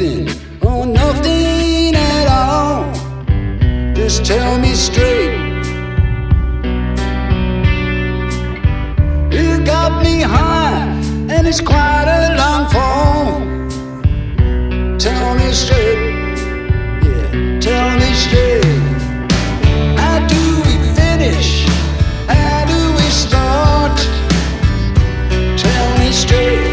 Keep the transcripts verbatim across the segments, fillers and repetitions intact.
nothing or nothing at all. Just tell me straight. You got me high, and it's quite a long fall. Tell me straight, yeah, tell me straight. How do we finish? How do we start? Tell me straight.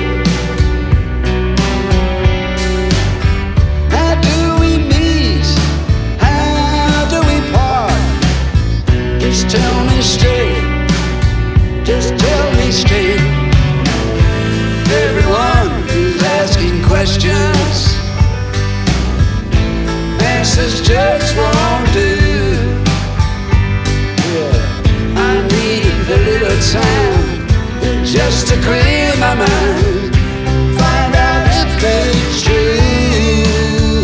How do we meet? How do we part? Just tell me straight. Just tell me straight. Everyone is asking questions. Answers just won't do. Yeah, I need a little time just to clear my mind, find out if it's true.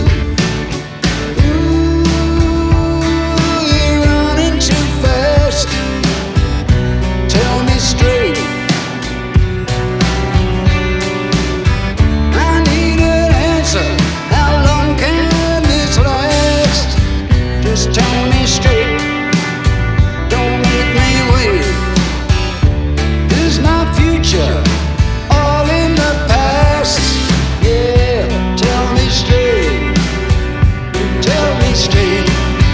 Ooh, you're running too fast. Tell me straight. I need an answer. How long can this last? Just tell me straight. Don't make me wait. Is my future all in the past? Yeah, tell me straight. Tell me straight.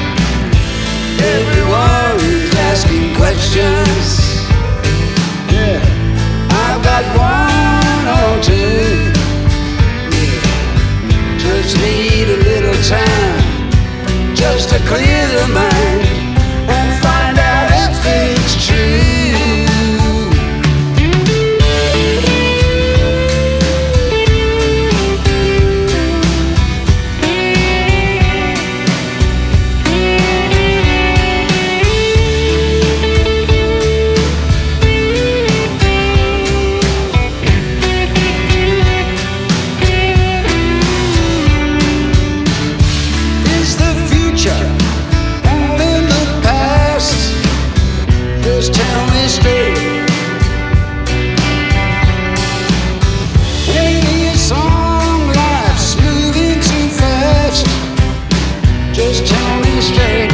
Everyone is asking questions. Yeah, I've got one or two. Yeah, just need a little time just to clear the mind and find out if it's true. Is the future all in the past? Just tell me straight. Maybe it's on, life's moving too fast. Just tell me straight.